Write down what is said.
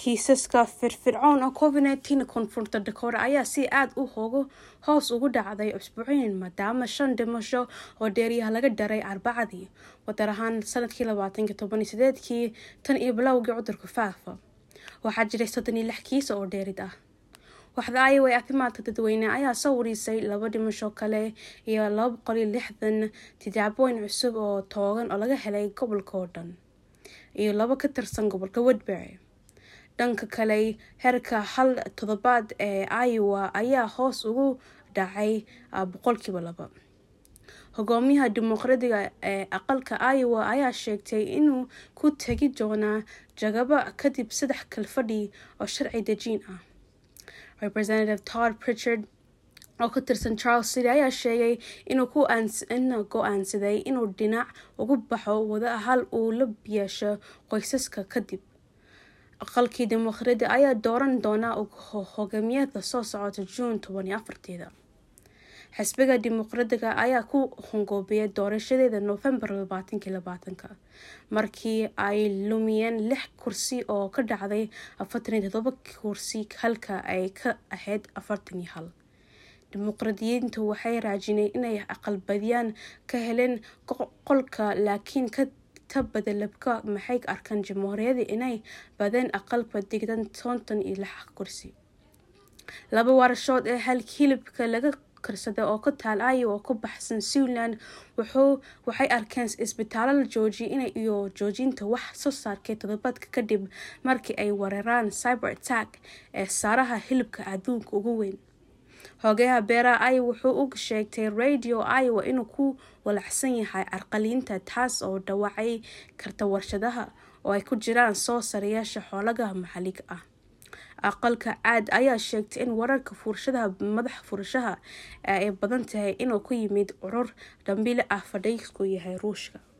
kiisaska firfircoon oo COVID-19 koonfurta Dakota ayaa si aad u hoos ugu dhacday usbuucin maadaama 5 dhimasho oo dheeriyaha laga daray Arbacadii wadar ahaan sanadkii 2018 tan iyo bilowgii cudurka faafa. Waxaa jiray 36 kiis oo dheerid ah. Waxda Iowa caafimaadka dadweyne ayaa soo warisay 2 dhimasho kale iyo 260 tijaabooyin cusub oo toogan oo laga helay gobolka oo dhan iyo 2 ka tirsan gobolka Woodbury. Dhanka kale heerka hal toddobaad ee Iowa ayaa hoos ugu dhacay 2%. Hogaamiyaha Dimuqraadiga ee aqalka Iowa ayaa sheegtay inuu ku tagi doono jagaba kadib 3 kalfadhi oo sharci dejin ah. Representative Todd Pritchard oo ka tirsan Charles City ayaa sheegay inuu go'aansaday inuu dhinac uga baxo wada hal uu la yeesho qoysaska kadib. Aqalkii Dimuqraadiga ayaa dooran doona hogaamiyada soo socota June 24. Xisbiga Dimuqraadiga ayaa ku hongoobiyay doorashadeeda November 2020 markii ay lumiyeen 6 kursi oo ka dhacday 47 kursi halka ay ka ahayd 41. Dimuqraadiyiintu waxay raajineen inay aqalbadiyaan ka heleen qolka laakiin ka beddelka maxay arkaan jamhuuriyadda inay badeen aqalka digdan 56 kursi. 2 warashood ee hilibka laga karsada oo ka taal Iowa ku baxsan Siouxland waxay arkeen isbitaalada Georgia inay iyo joojinta wax soo saarka toddobaadka kadib markii ay weerareen cyber attack ee saaraha hilibka adduunka ugu weyn. Hogaamiyaha beeraha Iowa wuxuu u sheegtay Radio Iowa inuu ku walacsan yahay carqaladeynta taas oo dhaawacay karta warshadaha oo ay ku jiraan soo saarayaasha xoolaha maxalliga ah. Aqalka cad ayaa sheegtay in wararka madax furashaha ay badan tahay inuu ku yimid urur dambiile ah fadhigiisu yahay Ruushka.